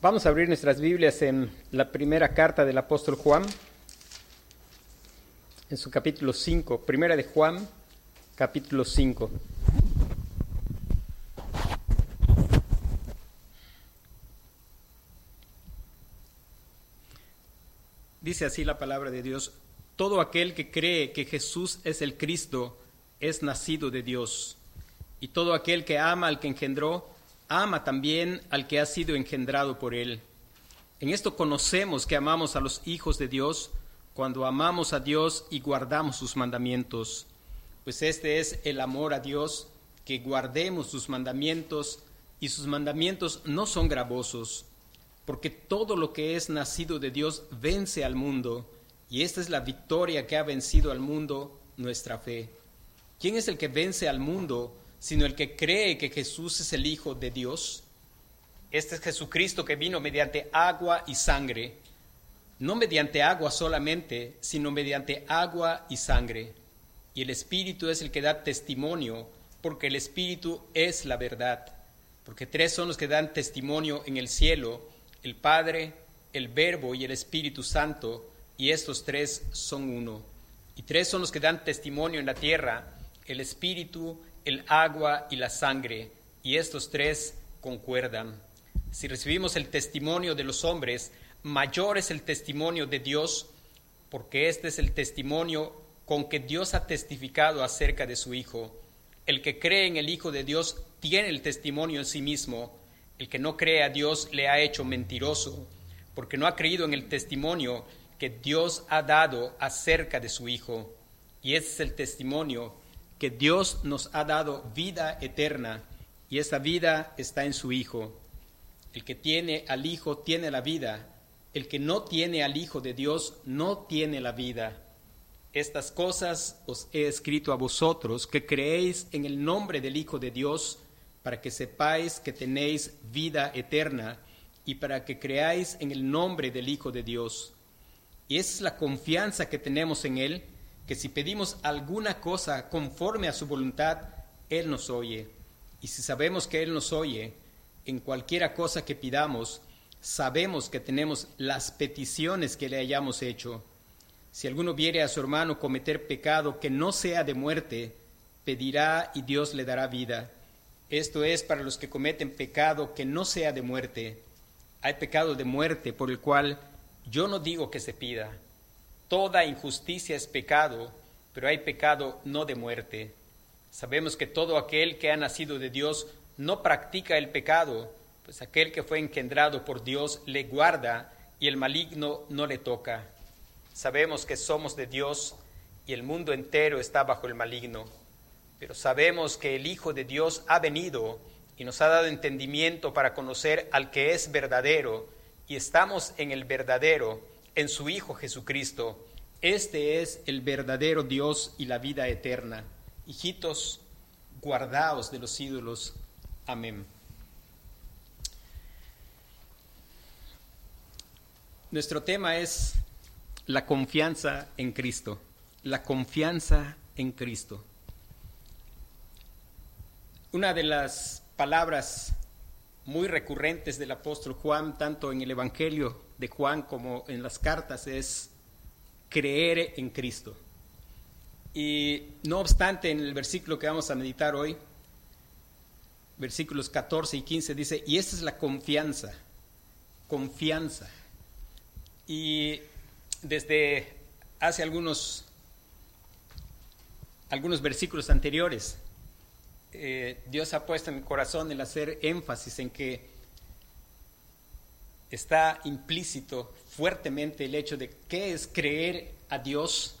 Vamos a abrir nuestras Biblias en la primera carta del apóstol Juan, en su capítulo 5, primera de Juan, capítulo 5. Dice así la palabra de Dios: todo aquel que cree que Jesús es el Cristo es nacido de Dios, y todo aquel que ama al que engendró, ama también al que ha sido engendrado por él. En esto conocemos que amamos a los hijos de Dios, cuando amamos a Dios y guardamos sus mandamientos. Pues este es el amor a Dios, que guardemos sus mandamientos, y sus mandamientos no son gravosos, porque todo lo que es nacido de Dios vence al mundo, y esta es la victoria que ha vencido al mundo, nuestra fe. ¿Quién es el que vence al mundo, sino el que cree que Jesús es el Hijo de Dios? Este es Jesucristo que vino mediante agua y sangre, no mediante agua solamente, sino mediante agua y sangre. Y el Espíritu es el que da testimonio, porque el Espíritu es la verdad. Porque tres son los que dan testimonio en el cielo: el Padre, el Verbo y el Espíritu Santo, y estos tres son uno. Y tres son los que dan testimonio en la tierra: el Espíritu, el agua y la sangre, y estos tres concuerdan. Si recibimos el testimonio de los hombres, mayor es el testimonio de Dios, porque este es el testimonio con que Dios ha testificado acerca de su Hijo. El que cree en el Hijo de Dios tiene el testimonio en sí mismo. El que no cree a Dios le ha hecho mentiroso, porque no ha creído en el testimonio que Dios ha dado acerca de su Hijo. Y ese es el testimonio, que Dios nos ha dado vida eterna, y esa vida está en su Hijo. El que tiene al Hijo tiene la vida. El que no tiene al Hijo de Dios no tiene la vida. Estas cosas os he escrito a vosotros, que creéis en el nombre del Hijo de Dios, para que sepáis que tenéis vida eterna, y para que creáis en el nombre del Hijo de Dios. Y esa es la confianza que tenemos en Él, que si pedimos alguna cosa conforme a su voluntad, Él nos oye. Y si sabemos que Él nos oye, en cualquiera cosa que pidamos, sabemos que tenemos las peticiones que le hayamos hecho. Si alguno viere a su hermano cometer pecado que no sea de muerte, pedirá y Dios le dará vida. Esto es para los que cometen pecado que no sea de muerte. Hay pecado de muerte por el cual yo no digo que se pida. Toda injusticia es pecado, pero hay pecado no de muerte. Sabemos que todo aquel que ha nacido de Dios no practica el pecado, pues aquel que fue engendrado por Dios le guarda y el maligno no le toca. Sabemos que somos de Dios y el mundo entero está bajo el maligno, pero sabemos que el Hijo de Dios ha venido y nos ha dado entendimiento para conocer al que es verdadero, y estamos en el verdadero, en su Hijo Jesucristo. Este es el verdadero Dios y la vida eterna. Hijitos, guardaos de los ídolos. Amén. Nuestro tema es la confianza en Cristo. La confianza en Cristo. Una de las palabras muy recurrentes del apóstol Juan, tanto en el Evangelio de Juan como en las cartas, es creer en Cristo. Y no obstante, en el versículo que vamos a meditar hoy, versículos 14 y 15, dice: y esta es la confianza. Y desde hace algunos versículos anteriores, Dios ha puesto en mi corazón el hacer énfasis en que está implícito fuertemente el hecho de qué es creer a Dios.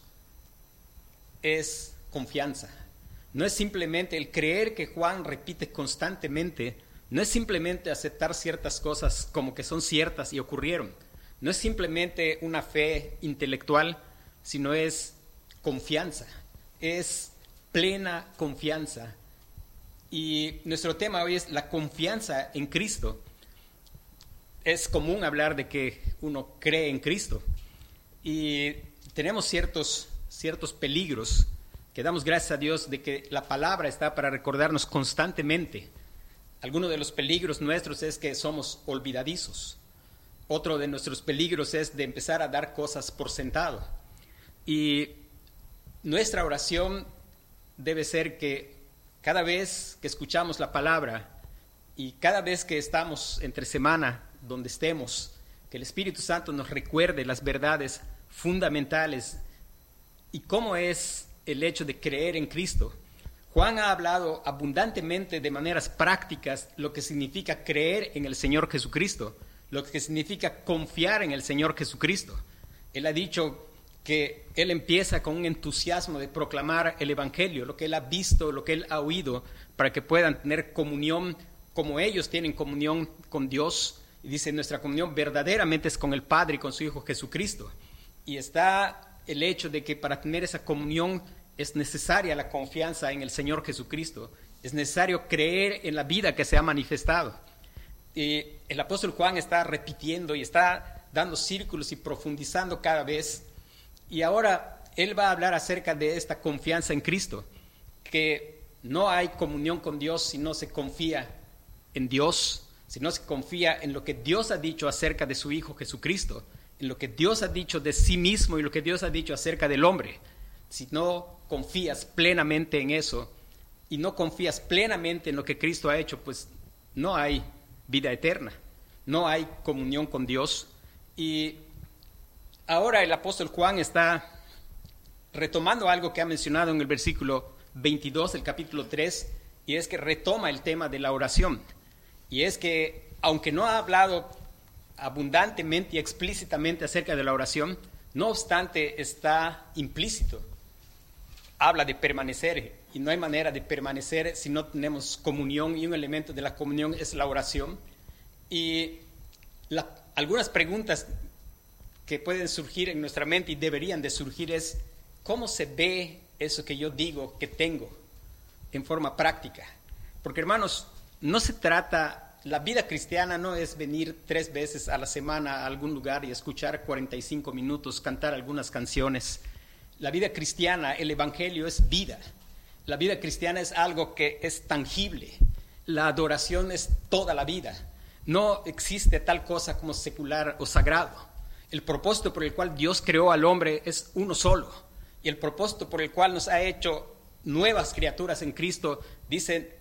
Es confianza. No es simplemente el creer que Juan repite constantemente, no es simplemente aceptar ciertas cosas como que son ciertas y ocurrieron. No es simplemente una fe intelectual, sino es confianza, es plena confianza. Y nuestro tema hoy es la confianza en Cristo. Es común hablar de que uno cree en Cristo y tenemos ciertos peligros que damos gracias a Dios de que la palabra está para recordarnos constantemente. Alguno de los peligros nuestros es que somos olvidadizos. otro de nuestros peligros es de empezar a dar cosas por sentado. Y nuestra oración debe ser que cada vez que escuchamos la palabra y cada vez que estamos entre semana, donde estemos, que el Espíritu Santo nos recuerde las verdades fundamentales y cómo es el hecho de creer en Cristo. Juan ha hablado abundantemente de maneras prácticas lo que significa creer en el Señor Jesucristo, lo que significa confiar en el Señor Jesucristo. Él ha dicho que él empieza con un entusiasmo de proclamar el Evangelio, lo que él ha visto, lo que él ha oído, para que puedan tener comunión como ellos tienen comunión con Dios. Y dice, nuestra comunión verdaderamente es con el Padre y con su Hijo Jesucristo. Y está el hecho de que para tener esa comunión es necesaria la confianza en el Señor Jesucristo. Es necesario creer en la vida que se ha manifestado. Y el apóstol Juan está repitiendo y está dando círculos y profundizando cada vez. Y ahora él va a hablar acerca de esta confianza en Cristo, que no hay comunión con Dios si no se confía en Dios, si no se confía en lo que Dios ha dicho acerca de su Hijo Jesucristo, en lo que Dios ha dicho de sí mismo y lo que Dios ha dicho acerca del hombre. Si no confías plenamente en eso y no confías plenamente en lo que Cristo ha hecho, pues no hay vida eterna, no hay comunión con Dios. Y ahora el apóstol Juan está retomando algo que ha mencionado en el versículo 22 del capítulo 3, y es que retoma el tema de la oración. Y es que, aunque no ha hablado abundantemente y explícitamente acerca de la oración, no obstante está implícito. Habla de permanecer, y no hay manera de permanecer si no tenemos comunión, y un elemento de la comunión es la oración. Y algunas preguntas que pueden surgir en nuestra mente y deberían de surgir es, ¿cómo se ve eso que yo digo que tengo en forma práctica? Porque, hermanos, no se trata, la vida cristiana no es venir 3 veces a la semana a algún lugar y escuchar 45 minutos, cantar algunas canciones. La vida cristiana, el evangelio es vida. La vida cristiana es algo que es tangible. La adoración es toda la vida. No existe tal cosa como secular o sagrado. El propósito por el cual Dios creó al hombre es uno solo. Y el propósito por el cual nos ha hecho nuevas criaturas en Cristo, dice,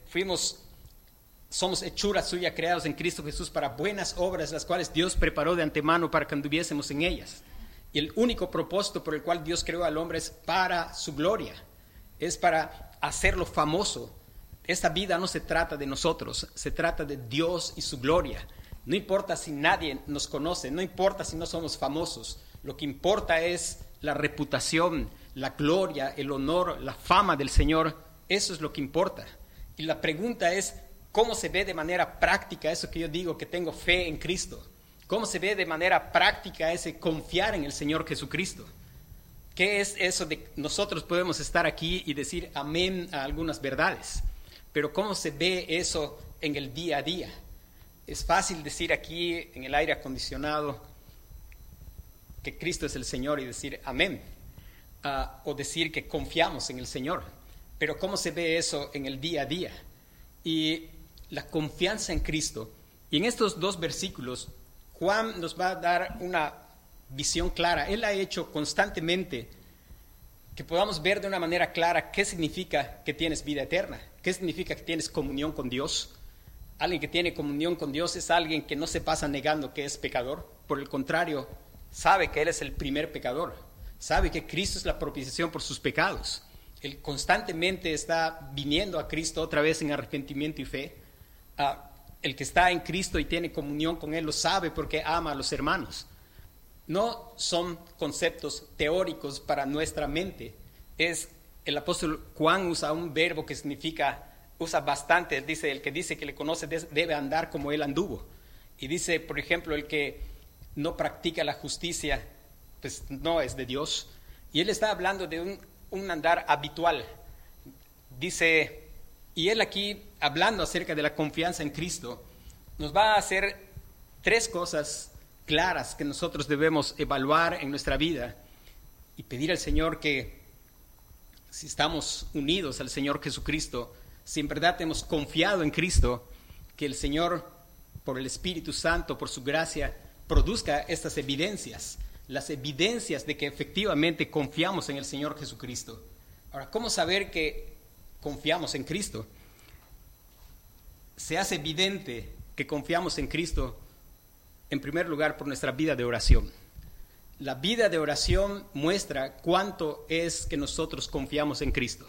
somos hechuras suyas creados en Cristo Jesús para buenas obras, las cuales Dios preparó de antemano para que anduviésemos en ellas. Y el único propósito por el cual Dios creó al hombre es para su gloria, es para hacerlo famoso. Esta vida no se trata de nosotros, se trata de Dios y su gloria. No importa si nadie nos conoce, no importa si no somos famosos, lo que importa es la reputación, la gloria, el honor, la fama del Señor. Eso es lo que importa. Y la pregunta es, ¿cómo se ve de manera práctica eso que yo digo, que tengo fe en Cristo? ¿Cómo se ve de manera práctica ese confiar en el Señor Jesucristo? ¿Qué es eso de nosotros podemos estar aquí y decir amén a algunas verdades? Pero ¿cómo se ve eso en el día a día? Es fácil decir aquí en el aire acondicionado que Cristo es el Señor y decir amén, o decir que confiamos en el Señor. Pero ¿cómo se ve eso en el día a día? Y la confianza en Cristo. Y en estos 2 versículos, Juan nos va a dar una visión clara. Él ha hecho constantemente que podamos ver de una manera clara qué significa que tienes vida eterna, qué significa que tienes comunión con Dios. Alguien que tiene comunión con Dios es alguien que no se pasa negando que es pecador. Por el contrario, sabe que Él es el primer pecador. Sabe que Cristo es la propiciación por sus pecados. Él constantemente está viniendo a Cristo otra vez en arrepentimiento y fe. El que está en Cristo y tiene comunión con Él lo sabe porque ama a los hermanos. No son conceptos teóricos para nuestra mente. El apóstol Juan usa un verbo que usa bastante. Dice, el que dice que le conoce debe andar como Él anduvo. Y dice, por ejemplo, el que no practica la justicia, pues no es de Dios. Y Él está hablando de un andar habitual. Dice, y Él aquí, hablando acerca de la confianza en Cristo, nos va a hacer 3 cosas claras que nosotros debemos evaluar en nuestra vida y pedir al Señor que, si estamos unidos al Señor Jesucristo, si en verdad hemos confiado en Cristo, que el Señor, por el Espíritu Santo, por su gracia, produzca estas evidencias, las evidencias de que efectivamente confiamos en el Señor Jesucristo. Ahora, ¿cómo saber que confiamos en Cristo? Se hace evidente que confiamos en Cristo, en primer lugar, por nuestra vida de oración. La vida de oración muestra cuánto es que nosotros confiamos en Cristo.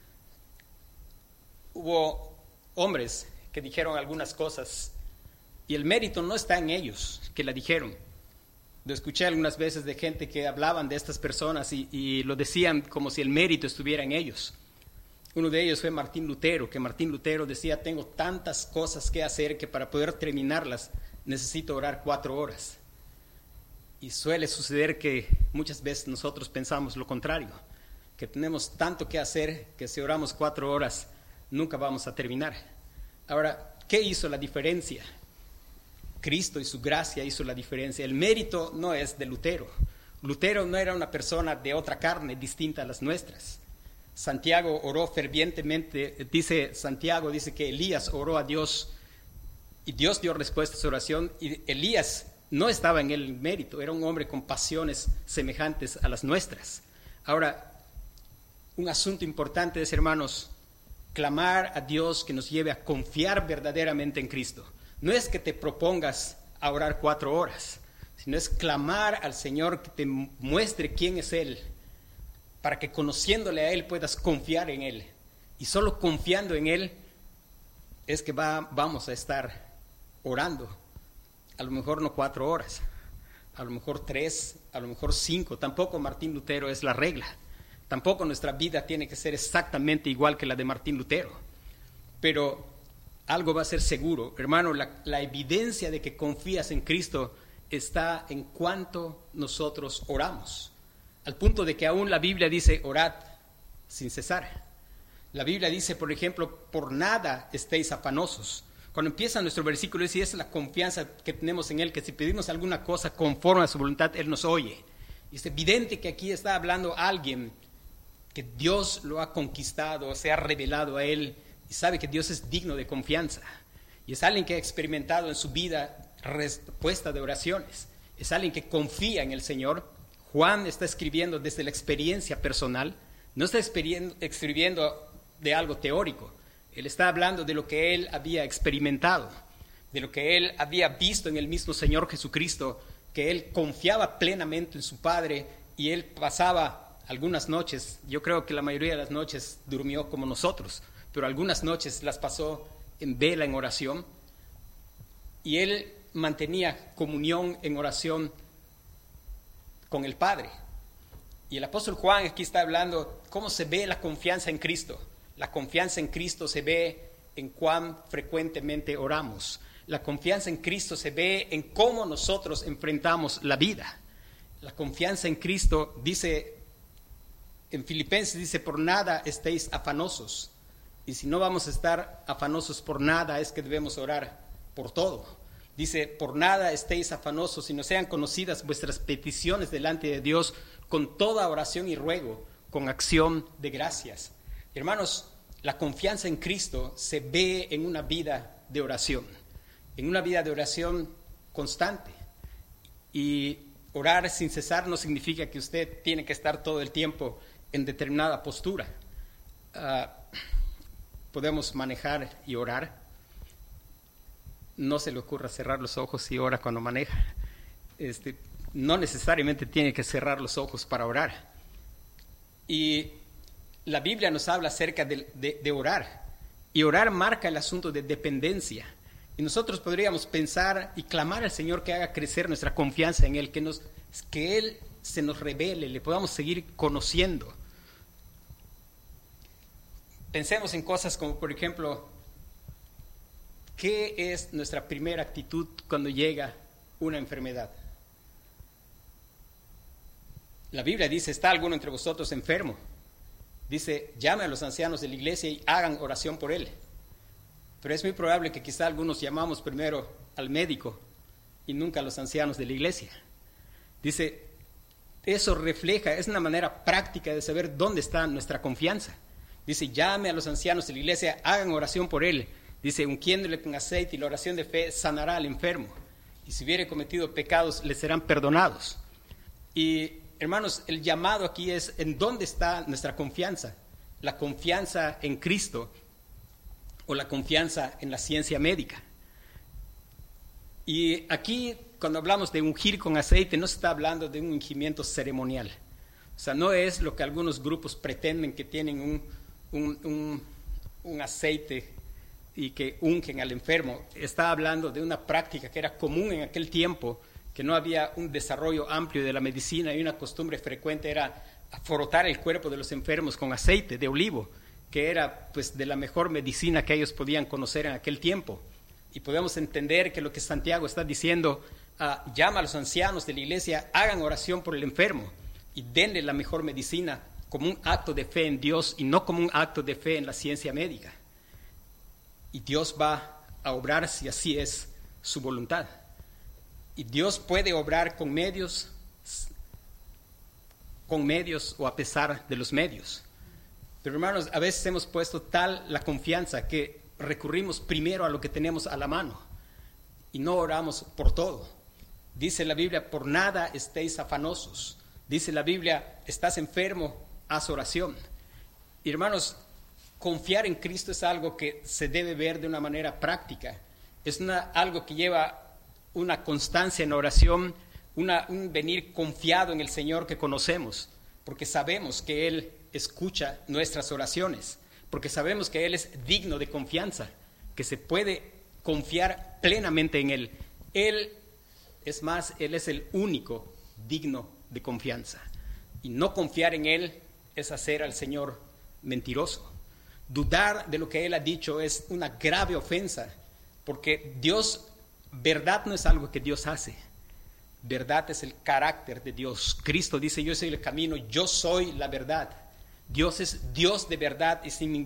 Hubo hombres que dijeron algunas cosas y el mérito no está en ellos que la dijeron. Lo escuché algunas veces de gente que hablaban de estas personas y lo decían como si el mérito estuviera en ellos. Uno de ellos fue Martín Lutero, que Martín Lutero decía: tengo tantas cosas que hacer que para poder terminarlas necesito orar 4 horas. Y suele suceder que muchas veces nosotros pensamos lo contrario, que tenemos tanto que hacer que si oramos 4 horas nunca vamos a terminar. Ahora, ¿qué hizo la diferencia? Cristo y su gracia hizo la diferencia. El mérito no es de Lutero. Lutero no era una persona de otra carne distinta a las nuestras. Santiago oró fervientemente, Santiago dice que Elías oró a Dios y Dios dio respuesta a su oración, y Elías no estaba en el mérito, era un hombre con pasiones semejantes a las nuestras. Ahora, un asunto importante es, hermanos, clamar a Dios que nos lleve a confiar verdaderamente en Cristo. No es que te propongas a orar 4 horas, sino es clamar al Señor que te muestre quién es Él, para que conociéndole a Él puedas confiar en Él. Y solo confiando en Él es que vamos a estar orando. A lo mejor no 4 horas, a lo mejor 3, a lo mejor 5. Tampoco Martín Lutero es la regla. Tampoco nuestra vida tiene que ser exactamente igual que la de Martín Lutero. Pero algo va a ser seguro. Hermano, la evidencia de que confías en Cristo está en cuánto nosotros oramos. Al punto de que aún la Biblia dice: orad sin cesar. La Biblia dice, por ejemplo, por nada estéis afanosos. Cuando empieza nuestro versículo, dice: esa es la confianza que tenemos en Él, que si pedimos alguna cosa conforme a su voluntad, Él nos oye. Y es evidente que aquí está hablando alguien que Dios lo ha conquistado, se ha revelado a Él y sabe que Dios es digno de confianza. Y es alguien que ha experimentado en su vida respuesta de oraciones. Es alguien que confía en el Señor. Juan está escribiendo desde la experiencia personal, no está escribiendo de algo teórico. Él está hablando de lo que él había experimentado, de lo que él había visto en el mismo Señor Jesucristo, que él confiaba plenamente en su Padre y él pasaba algunas noches, yo creo que la mayoría de las noches durmió como nosotros, pero algunas noches las pasó en vela, en oración, y él mantenía comunión en oración con el Padre. Y el apóstol Juan aquí está hablando cómo se ve la confianza en Cristo. La confianza en Cristo se ve en cuán frecuentemente oramos. La confianza en Cristo se ve en cómo nosotros enfrentamos la vida. La confianza en Cristo, dice en Filipenses, dice: por nada estéis afanosos. Y si no vamos a estar afanosos por nada, es que debemos orar por todo. Dice: por nada estéis afanosos, sino sean conocidas vuestras peticiones delante de Dios con toda oración y ruego, con acción de gracias. Hermanos, la confianza en Cristo se ve en una vida de oración, en una vida de oración constante. Y orar sin cesar no significa que usted tiene que estar todo el tiempo en determinada postura. Podemos manejar y orar. No se le ocurra cerrar los ojos y ora cuando maneja. No necesariamente tiene que cerrar los ojos para orar. Y la Biblia nos habla acerca de orar. Y orar marca el asunto de dependencia. Y nosotros podríamos pensar y clamar al Señor que haga crecer nuestra confianza en Él, que Él se nos revele, le podamos seguir conociendo. Pensemos en cosas como, por ejemplo, ¿qué es nuestra primera actitud cuando llega una enfermedad? La Biblia dice: ¿está alguno entre vosotros enfermo? Dice: llame a los ancianos de la iglesia y hagan oración por él. Pero es muy probable que quizá algunos llamamos primero al médico y nunca a los ancianos de la iglesia. Dice, eso refleja, es una manera práctica de saber dónde está nuestra confianza. Dice: llame a los ancianos de la iglesia, hagan oración por él. Dice: ungiéndole con aceite, y la oración de fe sanará al enfermo. y si hubiere cometido pecados, le serán perdonados. Y hermanos, el llamado aquí es en dónde está nuestra confianza. La confianza en Cristo o la confianza en la ciencia médica. Y aquí, cuando hablamos de ungir con aceite, no se está hablando de un ungimiento ceremonial. O sea, no es lo que algunos grupos pretenden, que tienen un aceite y que ungen al enfermo. Está hablando de una práctica que era común en aquel tiempo, que no había un desarrollo amplio de la medicina, y una costumbre frecuente era frotar el cuerpo de los enfermos con aceite de olivo, que era pues de la mejor medicina que ellos podían conocer en aquel tiempo. Y podemos entender que lo que Santiago está diciendo, llama a los ancianos de la iglesia, hagan oración por el enfermo y denle la mejor medicina como un acto de fe en Dios y no como un acto de fe en la ciencia médica. Y Dios va a obrar si así es su voluntad. Y Dios puede obrar con medios o a pesar de los medios. Pero hermanos, a veces hemos puesto tal la confianza que recurrimos primero a lo que tenemos a la mano y no oramos por todo. Dice la Biblia, por nada estéis afanosos. Dice la Biblia, estás enfermo, haz oración. Y hermanos, confiar en Cristo es algo que se debe ver de una manera práctica. Es algo que lleva una constancia en oración, un venir confiado en el Señor que conocemos, porque sabemos que Él escucha nuestras oraciones, porque sabemos que Él es digno de confianza, que se puede confiar plenamente en Él. Él es el único digno de confianza. Y no confiar en Él es hacer al Señor mentiroso. Dudar de lo que Él ha dicho es una grave ofensa, porque verdad no es algo que Dios hace. Verdad es el carácter de Dios. Cristo dice, yo soy el camino, yo soy la verdad. Dios es Dios de verdad y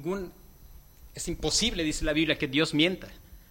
es imposible, dice la Biblia, que Dios mienta.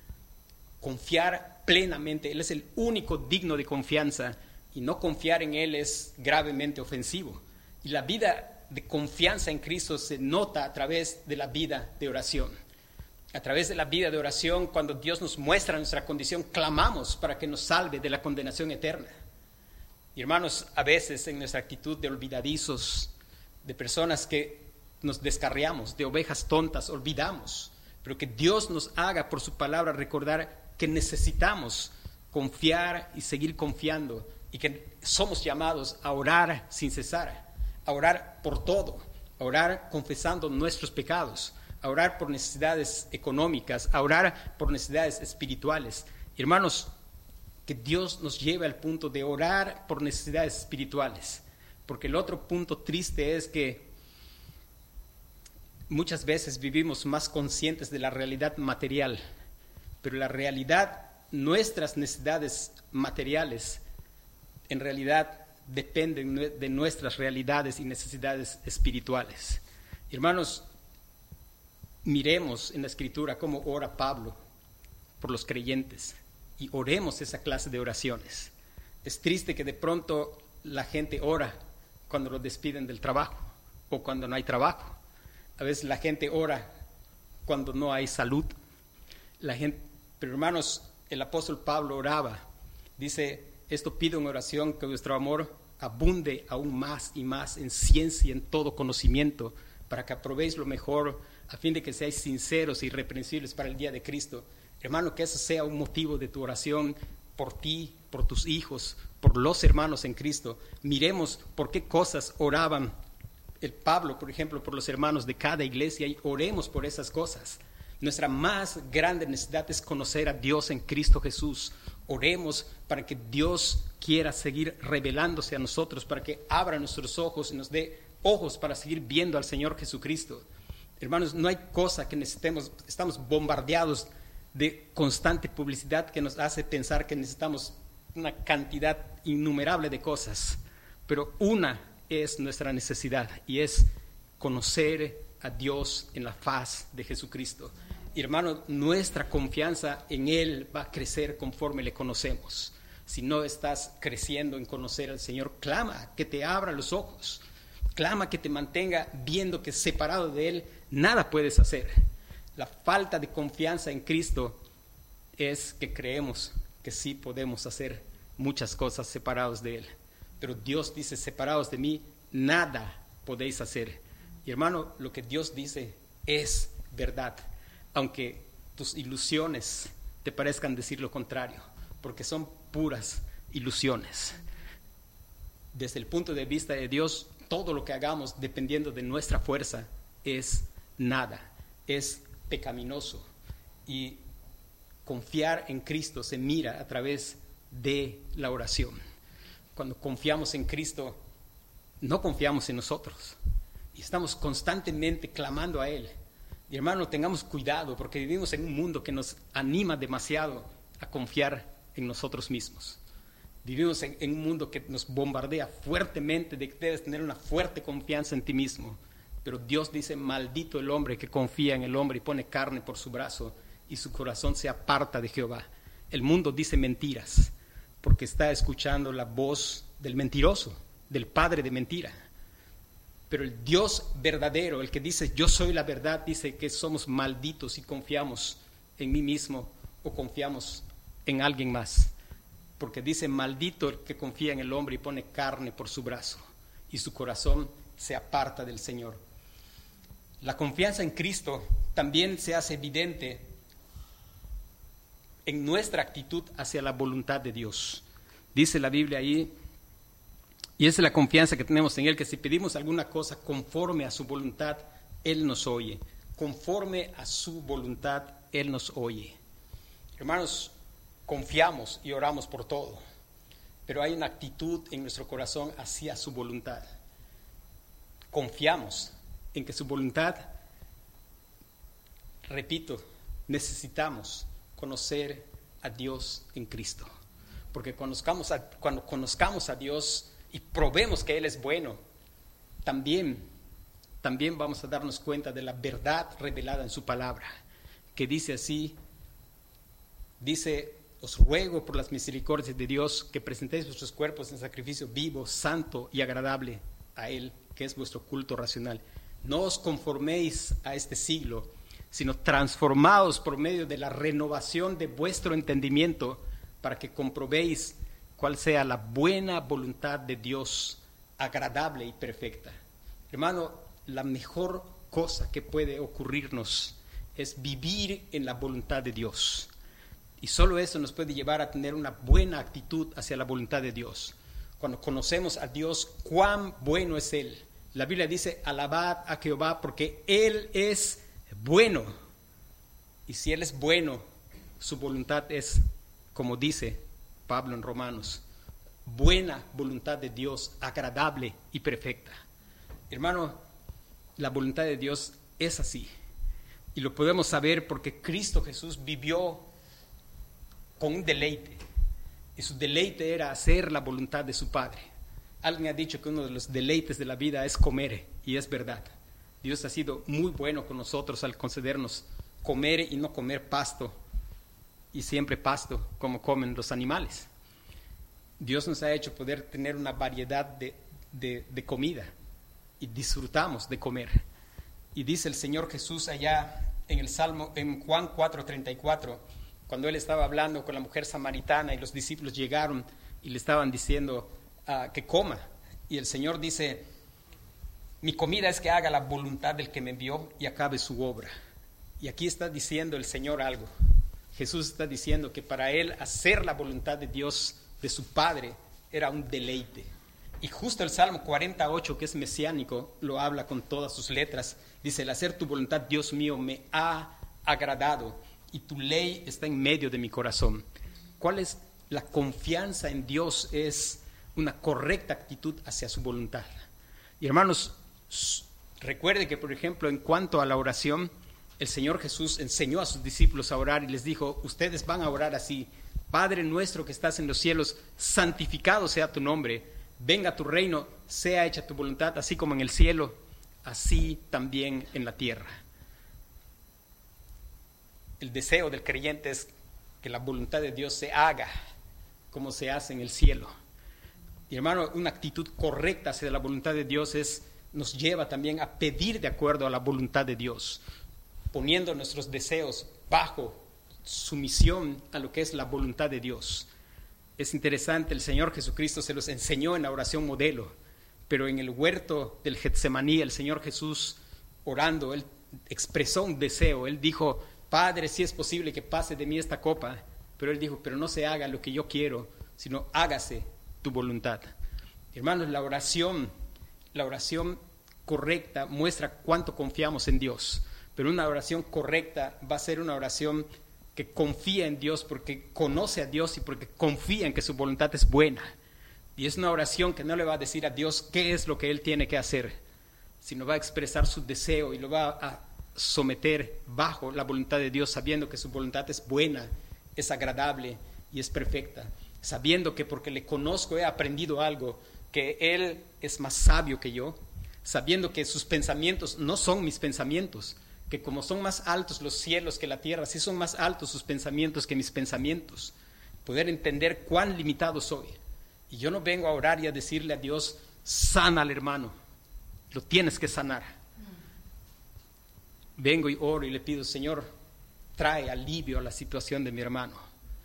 Confiar plenamente, Él es el único digno de confianza, y no confiar en Él es gravemente ofensivo. Y la vida de confianza en Cristo se nota a través de la vida de oración. A través de la vida de oración, cuando Dios nos muestra nuestra condición, clamamos para que nos salve de la condenación eterna. Y hermanos, a veces en nuestra actitud de olvidadizos, de personas que nos descarriamos, de ovejas tontas, olvidamos, pero que Dios nos haga por su palabra recordar que necesitamos confiar y seguir confiando, y que somos llamados a orar sin cesar, a orar por todo, a orar confesando nuestros pecados, a orar por necesidades económicas, a orar por necesidades espirituales. Hermanos, que Dios nos lleve al punto de orar por necesidades espirituales, porque el otro punto triste es que muchas veces vivimos más conscientes de la realidad material, pero la realidad, nuestras necesidades materiales, en realidad dependen de nuestras realidades y necesidades espirituales. Hermanos, miremos en la Escritura cómo ora Pablo por los creyentes y oremos esa clase de oraciones. Es triste que de pronto la gente ora cuando lo despiden del trabajo o cuando no hay trabajo. A veces la gente ora cuando no hay salud. Pero hermanos, el apóstol Pablo oraba. Dice, esto pido en oración, que vuestro amor abunde aún más y más en ciencia y en todo conocimiento, para que aprobéis lo mejor, a fin de que seáis sinceros e irreprensibles para el día de Cristo. Hermano, que eso sea un motivo de tu oración por ti, por tus hijos, por los hermanos en Cristo. Miremos por qué cosas oraban el Pablo, por ejemplo, por los hermanos de cada iglesia, y oremos por esas cosas. Nuestra más grande necesidad es conocer a Dios en Cristo Jesús. Oremos para que Dios quiera seguir revelándose a nosotros, para que abra nuestros ojos y nos dé ojos para seguir viendo al Señor Jesucristo. Hermanos, no hay cosa que necesitemos. Estamos bombardeados de constante publicidad que nos hace pensar que necesitamos una cantidad innumerable de cosas, pero una es nuestra necesidad, y es conocer a Dios en la faz de Jesucristo. Y hermano, nuestra confianza en Él va a crecer conforme le conocemos. Si no estás creciendo en conocer al Señor, clama que te abra los ojos, clama que te mantenga viendo que separado de Él nada puedes hacer. La falta de confianza en Cristo es que creemos que sí podemos hacer muchas cosas separados de Él. Pero Dios dice, separados de mí, nada podéis hacer. Y hermano, lo que Dios dice es verdad, aunque tus ilusiones te parezcan decir lo contrario, porque son puras ilusiones. Desde el punto de vista de Dios, todo lo que hagamos dependiendo de nuestra fuerza es nada, es pecaminoso. Y confiar en Cristo se mira a través de la oración. Cuando confiamos en Cristo, no confiamos en nosotros y estamos constantemente clamando a Él. Y hermano, tengamos cuidado, porque vivimos en un mundo que nos anima demasiado a confiar en nosotros mismos. Vivimos en un mundo que nos bombardea fuertemente de que debes tener una fuerte confianza en ti mismo. Pero Dios dice, maldito el hombre que confía en el hombre y pone carne por su brazo y su corazón se aparta de Jehová. El mundo dice mentiras porque está escuchando la voz del mentiroso, del padre de mentira. Pero el Dios verdadero, el que dice yo soy la verdad, dice que somos malditos si confiamos en mí mismo o confiamos en alguien más. Porque dice maldito el que confía en el hombre y pone carne por su brazo y su corazón se aparta del Señor. La confianza en Cristo también se hace evidente en nuestra actitud hacia la voluntad de Dios. Dice la Biblia ahí, y esa es la confianza que tenemos en Él, que si pedimos alguna cosa conforme a su voluntad, Él nos oye. Conforme a su voluntad, Él nos oye. Hermanos, confiamos y oramos por todo, pero hay una actitud en nuestro corazón hacia su voluntad. Confiamos en que su voluntad, repito, necesitamos conocer a Dios en Cristo, porque cuando conozcamos a Dios y probemos que Él es bueno, también vamos a darnos cuenta de la verdad revelada en su palabra, que dice así, dice, os ruego por las misericordias de Dios que presentéis vuestros cuerpos en sacrificio vivo, santo y agradable a Él, que es vuestro culto racional. No os conforméis a este siglo, sino transformaos por medio de la renovación de vuestro entendimiento, para que comprobéis cuál sea la buena voluntad de Dios, agradable y perfecta. Hermano, la mejor cosa que puede ocurrirnos es vivir en la voluntad de Dios. Y solo eso nos puede llevar a tener una buena actitud hacia la voluntad de Dios. Cuando conocemos a Dios, cuán bueno es Él. La Biblia dice, alabad a Jehová porque Él es bueno. Y si Él es bueno, su voluntad es, como dice Pablo en Romanos, buena voluntad de Dios, agradable y perfecta. Hermano, la voluntad de Dios es así. Y lo podemos saber porque Cristo Jesús vivió con un deleite. Y su deleite era hacer la voluntad de su Padre. Alguien ha dicho que uno de los deleites de la vida es comer, y es verdad. Dios ha sido muy bueno con nosotros al concedernos comer y no comer pasto, y siempre pasto como comen los animales. Dios nos ha hecho poder tener una variedad de comida, y disfrutamos de comer. Y dice el Señor Jesús allá en el Salmo, en Juan 4:34, cuando Él estaba hablando con la mujer samaritana y los discípulos llegaron y le estaban diciendo que coma. Y el Señor dice, mi comida es que haga la voluntad del que me envió y acabe su obra. Y aquí está diciendo el Señor algo. Jesús está diciendo que para Él hacer la voluntad de Dios, de su Padre, era un deleite. Y justo el Salmo 48, que es mesiánico, lo habla con todas sus letras. Dice, el hacer tu voluntad, Dios mío, me ha agradado, y tu ley está en medio de mi corazón. ¿Cuál es la confianza en Dios? Es una correcta actitud hacia su voluntad. Y hermanos, recuerde que, por ejemplo, en cuanto a la oración, el Señor Jesús enseñó a sus discípulos a orar y les dijo, ustedes van a orar así: Padre nuestro que estás en los cielos, santificado sea tu nombre, venga tu reino, sea hecha tu voluntad, así como en el cielo, así también en la tierra. El deseo del creyente es que la voluntad de Dios se haga como se hace en el cielo. Y hermano, una actitud correcta hacia la voluntad de Dios nos lleva también a pedir de acuerdo a la voluntad de Dios, poniendo nuestros deseos bajo sumisión a lo que es la voluntad de Dios. Es interesante, el Señor Jesucristo se los enseñó en la oración modelo, pero en el huerto del Getsemaní, el Señor Jesús orando, Él expresó un deseo. Él dijo: Padre, si es posible que pase de mí esta copa, pero Él dijo: pero no se haga lo que yo quiero, sino hágase tu voluntad. Hermanos, la oración correcta muestra cuánto confiamos en Dios, pero una oración correcta va a ser una oración que confía en Dios porque conoce a Dios y porque confía en que su voluntad es buena. Y es una oración que no le va a decir a Dios qué es lo que Él tiene que hacer, sino va a expresar su deseo y lo va a someter bajo la voluntad de Dios, sabiendo que su voluntad es buena, es agradable y es perfecta, sabiendo que porque le conozco he aprendido algo, que Él es más sabio que yo, sabiendo que sus pensamientos no son mis pensamientos, que como son más altos los cielos que la tierra, sí son más altos sus pensamientos que mis pensamientos. Poder entender cuán limitado soy. Y yo no vengo a orar y a decirle a Dios: sana al hermano, lo tienes que sanar. Vengo y oro y le pido: Señor, trae alivio a la situación de mi hermano.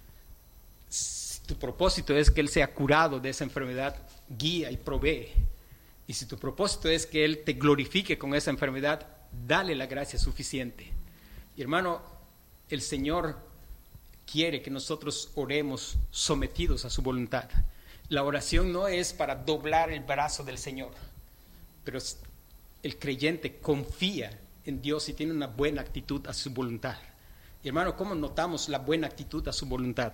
Si tu propósito es que él sea curado de esa enfermedad, guía y provee. Y si tu propósito es que Él te glorifique con esa enfermedad, dale la gracia suficiente. Y hermano, el Señor quiere que nosotros oremos sometidos a su voluntad. La oración no es para doblar el brazo del Señor, pero el creyente confía en Dios y tiene una buena actitud a su voluntad. Y hermano, ¿cómo notamos la buena actitud a su voluntad?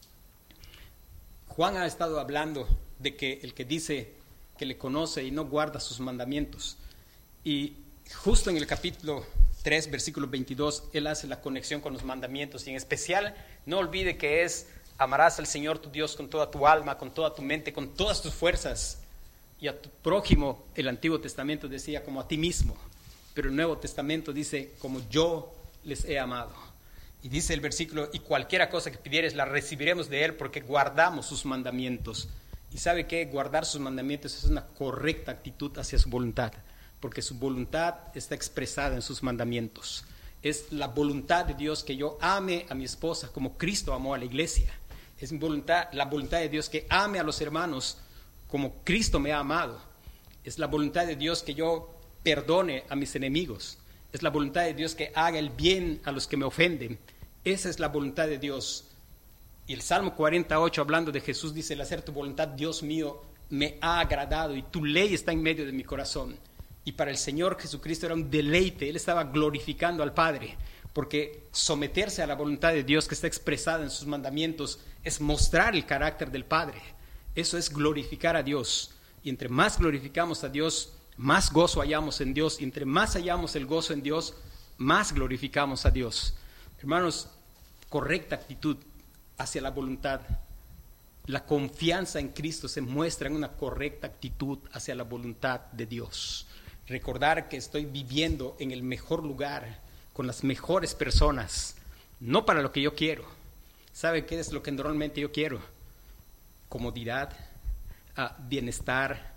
Juan ha estado hablando de que el que dice que le conoce y no guarda sus mandamientos. Y justo en el capítulo 3, versículo 22, él hace la conexión con los mandamientos. Y en especial, no olvide que es: amarás al Señor tu Dios con toda tu alma, con toda tu mente, con todas tus fuerzas. Y a tu prójimo, el Antiguo Testamento decía como a ti mismo. Pero el Nuevo Testamento dice: como yo les he amado. Y dice el versículo: y cualquiera cosa que pidieres la recibiremos de Él, porque guardamos sus mandamientos. Y sabe que guardar sus mandamientos es una correcta actitud hacia su voluntad, porque su voluntad está expresada en sus mandamientos. Es la voluntad de Dios que yo ame a mi esposa como Cristo amó a la iglesia. Es la voluntad de Dios que ame a los hermanos como Cristo me ha amado. Es la voluntad de Dios que yo perdone a mis enemigos. Es la voluntad de Dios que haga el bien a los que me ofenden. Esa es la voluntad de Dios. Y el Salmo 48, hablando de Jesús, dice: el hacer tu voluntad, Dios mío, me ha agradado y tu ley está en medio de mi corazón. Y para el Señor Jesucristo era un deleite. Él estaba glorificando al Padre, porque someterse a la voluntad de Dios que está expresada en sus mandamientos es mostrar el carácter del Padre. Eso es glorificar a Dios. Y entre más glorificamos a Dios, más gozo hallamos en Dios. Y entre más hallamos el gozo en Dios, más glorificamos a Dios. Hermanos, correcta actitud hacia la voluntad. La confianza en Cristo se muestra en una correcta actitud hacia la voluntad de Dios. Recordar que estoy viviendo en el mejor lugar, con las mejores personas, no para lo que yo quiero. ¿Sabe qué es lo que normalmente yo quiero? Comodidad, bienestar.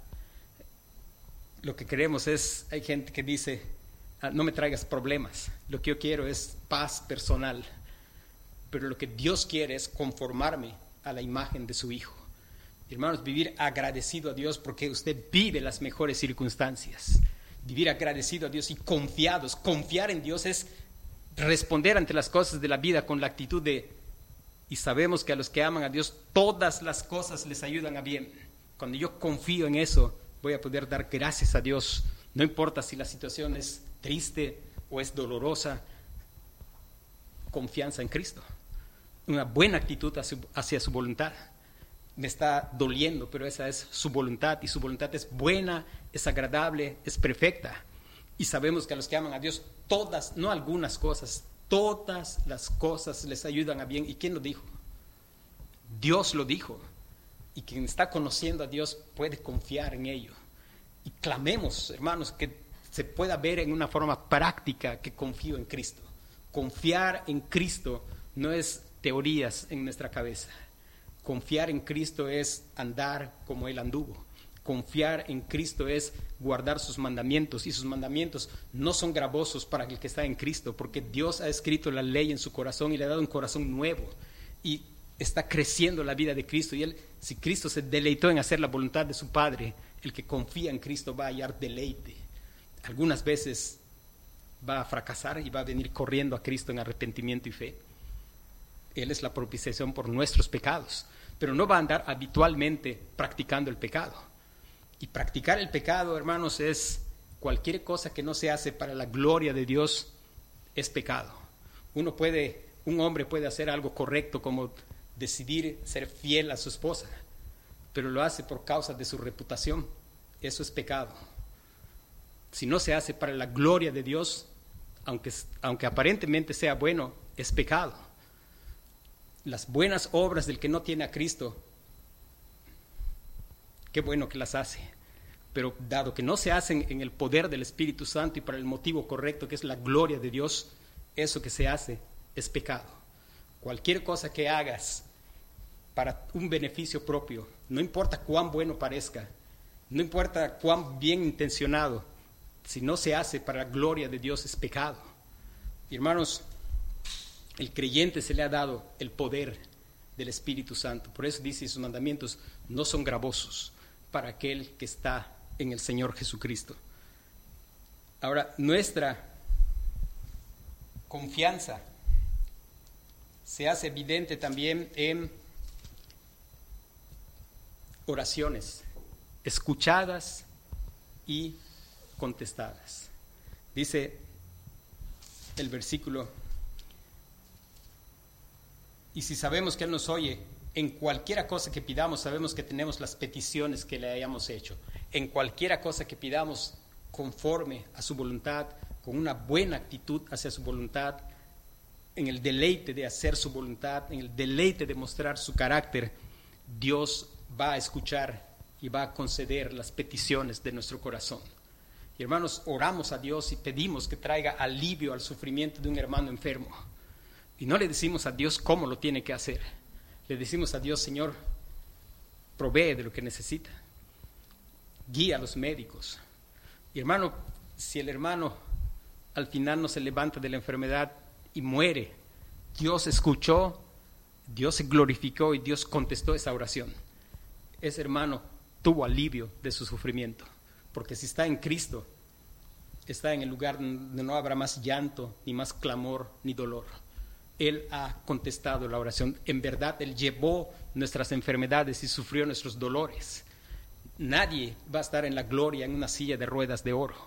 Lo que queremos es, hay gente que dice: no me traigas problemas, lo que yo quiero es paz personal. Pero lo que Dios quiere es conformarme a la imagen de su Hijo. Hermanos, vivir agradecido a Dios porque usted vive las mejores circunstancias. Vivir agradecido a Dios y confiados. Confiar en Dios es responder ante las cosas de la vida con la actitud de: y sabemos que a los que aman a Dios todas las cosas les ayudan a bien. Cuando yo confío en eso, voy a poder dar gracias a Dios. No importa si la situación es triste o es dolorosa. Confianza en Cristo. Una buena actitud hacia su voluntad. Me está doliendo, pero esa es su voluntad, y su voluntad es buena, es agradable, es perfecta. Y sabemos que a los que aman a Dios, todas, no algunas cosas, todas las cosas les ayudan a bien. ¿Y quién lo dijo? Dios lo dijo. Y quien está conociendo a Dios puede confiar en ello. Y clamemos, hermanos, que se pueda ver en una forma práctica que confío en Cristo. Confiar en Cristo no es teorías en nuestra cabeza. Confiar en Cristo es andar como Él anduvo. Confiar en Cristo es guardar sus mandamientos, y sus mandamientos no son gravosos para el que está en Cristo, porque Dios ha escrito la ley en su corazón y le ha dado un corazón nuevo y está creciendo la vida de Cristo. Y si Cristo se deleitó en hacer la voluntad de su Padre, el que confía en Cristo va a hallar deleite. Algunas veces va a fracasar y va a venir corriendo a Cristo en arrepentimiento y fe. Él es la propiciación por nuestros pecados, pero no va a andar habitualmente practicando el pecado. Y practicar el pecado, hermanos, es cualquier cosa que no se hace para la gloria de Dios, es pecado. Un hombre puede hacer algo correcto, como decidir ser fiel a su esposa, pero lo hace por causa de su reputación. Eso es pecado. Si no se hace para la gloria de Dios, aunque aparentemente sea bueno, es pecado. Las buenas obras del que no tiene a Cristo, qué bueno que las hace, pero dado que no se hacen en el poder del Espíritu Santo y para el motivo correcto, que es la gloria de Dios, eso que se hace es pecado. Cualquier cosa que hagas para un beneficio propio, no importa cuán bueno parezca, no importa cuán bien intencionado, si no se hace para la gloria de Dios, es pecado. Y hermanos, el creyente se le ha dado el poder del Espíritu Santo. Por eso dice, sus mandamientos no son gravosos para aquel que está en el Señor Jesucristo. Ahora, nuestra confianza se hace evidente también en oraciones escuchadas y contestadas. Dice el versículo: y si sabemos que Él nos oye, en cualquiera cosa que pidamos, sabemos que tenemos las peticiones que le hayamos hecho. En cualquiera cosa que pidamos conforme a su voluntad, con una buena actitud hacia su voluntad, en el deleite de hacer su voluntad, en el deleite de mostrar su carácter, Dios va a escuchar y va a conceder las peticiones de nuestro corazón. Y hermanos, oramos a Dios y pedimos que traiga alivio al sufrimiento de un hermano enfermo. Y no le decimos a Dios cómo lo tiene que hacer. Le decimos a Dios: Señor, provee de lo que necesita. Guía a los médicos. Y hermano, si el hermano al final no se levanta de la enfermedad y muere, Dios escuchó, Dios se glorificó y Dios contestó esa oración. Ese hermano tuvo alivio de su sufrimiento, porque si está en Cristo, está en el lugar donde no habrá más llanto, ni más clamor, ni dolor. Él ha contestado la oración. En verdad, Él llevó nuestras enfermedades y sufrió nuestros dolores. Nadie va a estar en la gloria en una silla de ruedas de oro.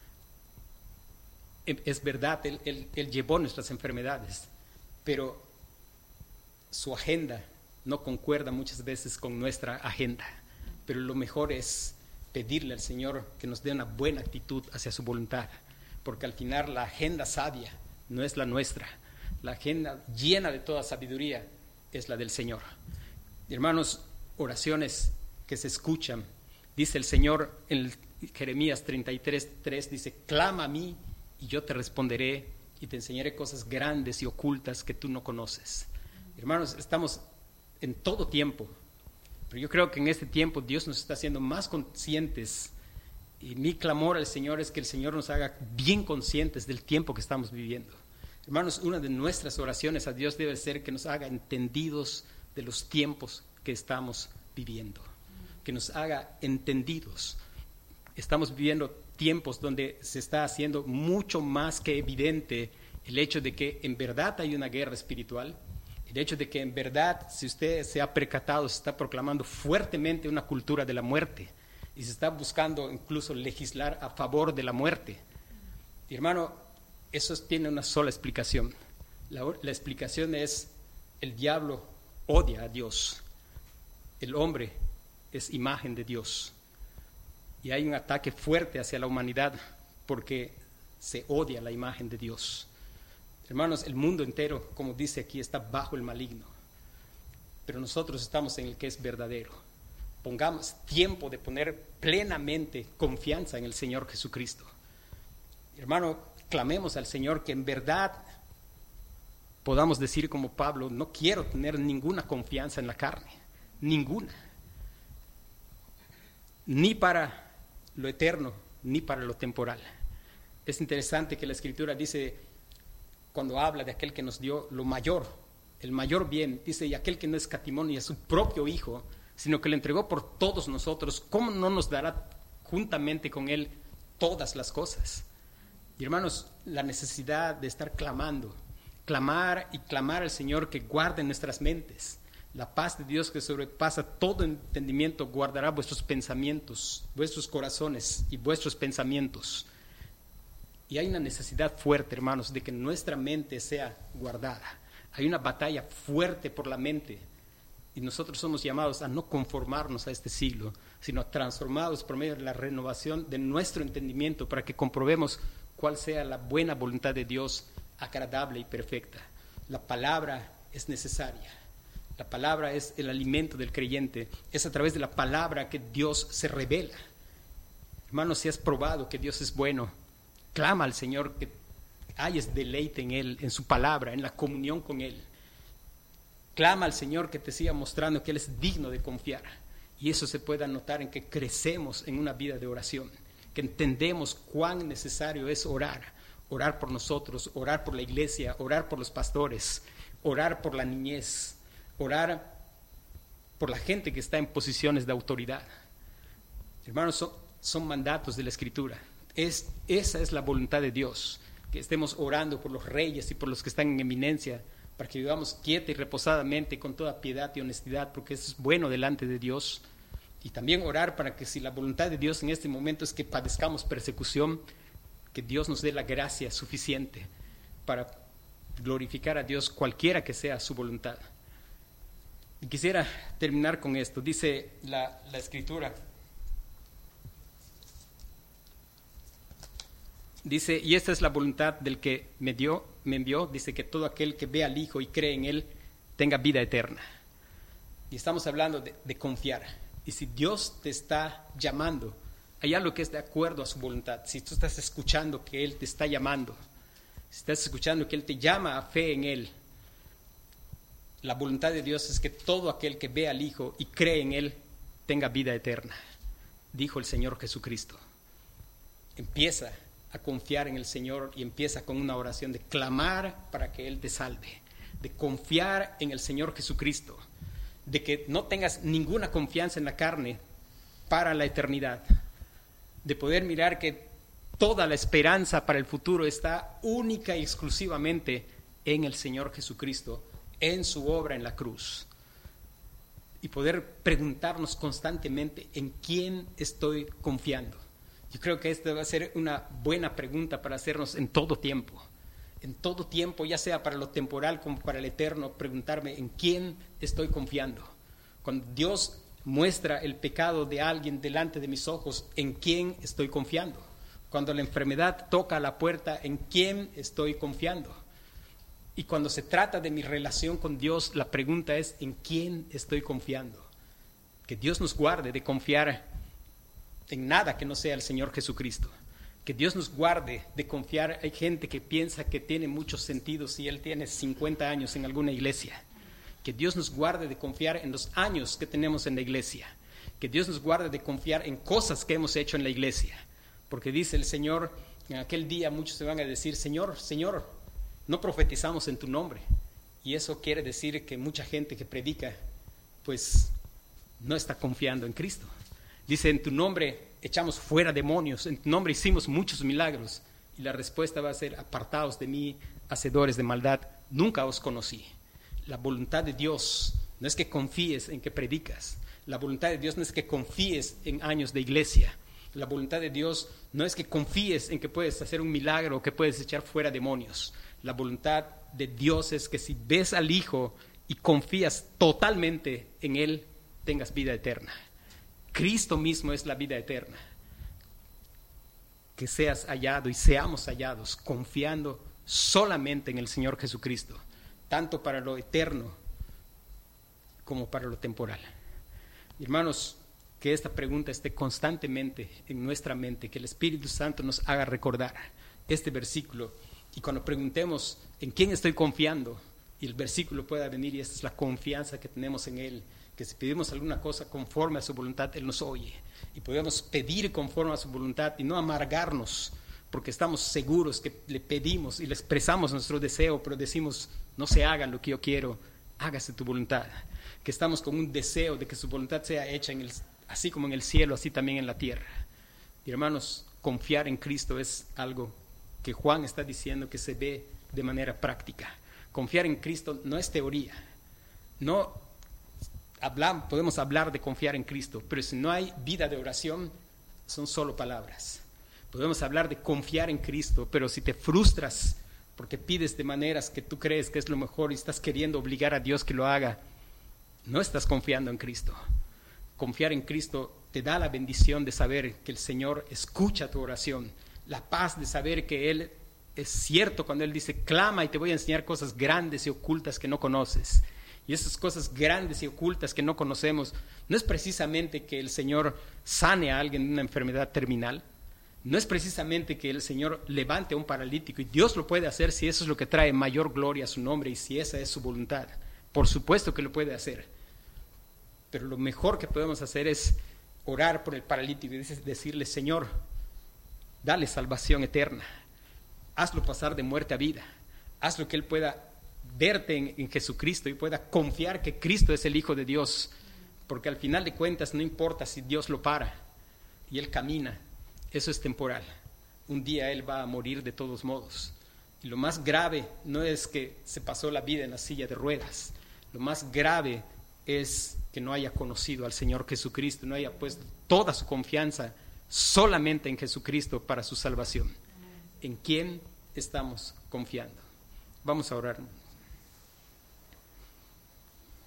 Es verdad, Él llevó nuestras enfermedades, pero su agenda no concuerda muchas veces con nuestra agenda. Pero lo mejor es pedirle al Señor que nos dé una buena actitud hacia su voluntad, porque al final la agenda sabia no es la nuestra. La agenda llena de toda sabiduría es la del Señor. Hermanos, oraciones que se escuchan. Dice el Señor en Jeremías 33:3, dice: clama a mí y yo te responderé y te enseñaré cosas grandes y ocultas que tú no conoces. Hermanos, estamos en todo tiempo, pero yo creo que en este tiempo Dios nos está haciendo más conscientes, y mi clamor al Señor es que el Señor nos haga bien conscientes del tiempo que estamos viviendo. Hermanos, una de nuestras oraciones a Dios debe ser que nos haga entendidos de los tiempos que estamos viviendo, que nos haga entendidos. Estamos viviendo tiempos donde se está haciendo mucho más que evidente el hecho de que en verdad hay una guerra espiritual, el hecho de que en verdad, si usted se ha percatado, se está proclamando fuertemente una cultura de la muerte y se está buscando incluso legislar a favor de la muerte. Y hermano, eso tiene una sola explicación. La explicación es: el diablo odia a Dios, el hombre es imagen de Dios, y hay un ataque fuerte hacia la humanidad porque se odia la imagen de Dios. Hermanos, el mundo entero, como dice aquí, está bajo el maligno, pero nosotros estamos en el que es verdadero. Pongamos tiempo de poner plenamente confianza en el Señor Jesucristo. Hermano, clamemos al Señor que en verdad podamos decir como Pablo: no quiero tener ninguna confianza en la carne, ninguna. ni para lo eterno, ni para lo temporal. Es interesante que la Escritura dice, cuando habla de aquel que nos dio lo mayor, el mayor bien, dice, y aquel que no escatimó ni a su propio Hijo, sino que lo entregó por todos nosotros, ¿cómo no nos dará juntamente con Él todas las cosas? Y hermanos, la necesidad de estar clamando, clamar y clamar al Señor que guarde nuestras mentes. La paz de Dios que sobrepasa todo entendimiento guardará vuestros pensamientos, vuestros corazones y vuestros pensamientos. Y hay una necesidad fuerte, hermanos, de que nuestra mente sea guardada. Hay una batalla fuerte por la mente. Y nosotros somos llamados a no conformarnos a este siglo, sino transformados por medio de la renovación de nuestro entendimiento para que comprobemos cuál sea la buena voluntad de Dios, agradable y perfecta. La palabra es necesaria. La palabra es el alimento del creyente. Es a través de la palabra que Dios se revela. Hermanos, si has probado que Dios es bueno, clama al Señor que hayas deleite en Él, en su palabra, en la comunión con Él. Clama al Señor que te siga mostrando que Él es digno de confiar. Y eso se puede notar en que crecemos en una vida de oración, que entendemos cuán necesario es orar. Orar por nosotros, orar por la iglesia, orar por los pastores, orar por la niñez, orar por la gente que está en posiciones de autoridad. Hermanos, son mandatos de la Escritura. Esa es la voluntad de Dios, que estemos orando por los reyes y por los que están en eminencia, para que vivamos quieta y reposadamente con toda piedad y honestidad, porque eso es bueno delante de Dios. Y también orar para que si la voluntad de Dios en este momento es que padezcamos persecución, que Dios nos dé la gracia suficiente para glorificar a Dios cualquiera que sea su voluntad. Y quisiera terminar con esto. Dice la Escritura, dice, y esta es la voluntad del que me envió, dice que todo aquel que ve al Hijo y cree en Él tenga vida eterna. Y estamos hablando de confiar. Y si Dios te está llamando, hay algo que es de acuerdo a su voluntad. Si tú estás escuchando que Él te está llamando, si estás escuchando que Él te llama a fe en Él, la voluntad de Dios es que todo aquel que ve al Hijo y cree en Él tenga vida eterna, dijo el Señor Jesucristo. Empieza a confiar en el Señor y empieza con una oración de clamar para que Él te salve, de confiar en el Señor Jesucristo, de que no tengas ninguna confianza en la carne para la eternidad, de poder mirar que toda la esperanza para el futuro está única y exclusivamente en el Señor Jesucristo, en su obra en la cruz, y poder preguntarnos constantemente en quién estoy confiando. Yo creo que esta va a ser una buena pregunta para hacernos en todo tiempo, ya sea para lo temporal como para el eterno, preguntarme en quién estoy confiando. Cuando Dios muestra el pecado de alguien delante de mis ojos, ¿en quién estoy confiando? Cuando la enfermedad toca la puerta, ¿en quién estoy confiando? Y cuando se trata de mi relación con Dios, la pregunta es, ¿en quién estoy confiando? Que Dios nos guarde de confiar en nada que no sea el Señor Jesucristo. Que Dios nos guarde de confiar. Hay gente que piensa que tiene muchos sentidos si él tiene 50 años en alguna iglesia. Que Dios nos guarde de confiar en los años que tenemos en la iglesia. Que Dios nos guarde de confiar en cosas que hemos hecho en la iglesia. Porque dice el Señor, en aquel día muchos se van a decir, Señor, Señor, no profetizamos en tu nombre. Y eso quiere decir que mucha gente que predica, pues no está confiando en Cristo. Dice, en tu nombre echamos fuera demonios, en tu nombre hicimos muchos milagros. Y la respuesta va a ser, apartaos de mí, hacedores de maldad, nunca os conocí. La voluntad de Dios no es que confíes en que predicas. La voluntad de Dios no es que confíes en años de iglesia. La voluntad de Dios no es que confíes en que puedes hacer un milagro o que puedes echar fuera demonios. La voluntad de Dios es que si ves al Hijo y confías totalmente en Él, tengas vida eterna. Cristo mismo es la vida eterna. Que seas hallado y seamos hallados confiando solamente en el Señor Jesucristo, tanto para lo eterno como para lo temporal. Hermanos, que esta pregunta esté constantemente en nuestra mente, que el Espíritu Santo nos haga recordar este versículo, y cuando preguntemos en quién estoy confiando, y el versículo pueda venir, y esta es la confianza que tenemos en Él, que si pedimos alguna cosa conforme a su voluntad, Él nos oye. Y podemos pedir conforme a su voluntad y no amargarnos, porque estamos seguros que le pedimos y le expresamos nuestro deseo, pero decimos, no se haga lo que yo quiero, hágase tu voluntad. Que estamos con un deseo de que su voluntad sea hecha así como en el cielo, así también en la tierra. Y hermanos, confiar en Cristo es algo que Juan está diciendo que se ve de manera práctica. Confiar en Cristo no es teoría. No podemos hablar de confiar en Cristo, pero si no hay vida de oración, son solo palabras. Podemos hablar de confiar en Cristo, pero si te frustras porque pides de maneras que tú crees que es lo mejor y estás queriendo obligar a Dios que lo haga, no estás confiando en Cristo. Confiar en Cristo te da la bendición de saber que el Señor escucha tu oración, la paz de saber que Él es cierto cuando Él dice, clama y te voy a enseñar cosas grandes y ocultas que no conoces. Y esas cosas grandes y ocultas que no conocemos, no es precisamente que el Señor sane a alguien de una enfermedad terminal, no es precisamente que el Señor levante a un paralítico, y Dios lo puede hacer si eso es lo que trae mayor gloria a su nombre y si esa es su voluntad. Por supuesto que lo puede hacer. Pero lo mejor que podemos hacer es orar por el paralítico y decirle, Señor, dale salvación eterna, hazlo pasar de muerte a vida, hazlo que Él pueda verte en Jesucristo y pueda confiar que Cristo es el Hijo de Dios, porque al final de cuentas no importa si Dios lo para y Él camina, eso es temporal. Un día Él va a morir de todos modos. Y lo más grave no es que se pasó la vida en la silla de ruedas, lo más grave es que no haya conocido al Señor Jesucristo, no haya puesto toda su confianza solamente en Jesucristo para su salvación. ¿En quién estamos confiando? Vamos a orar.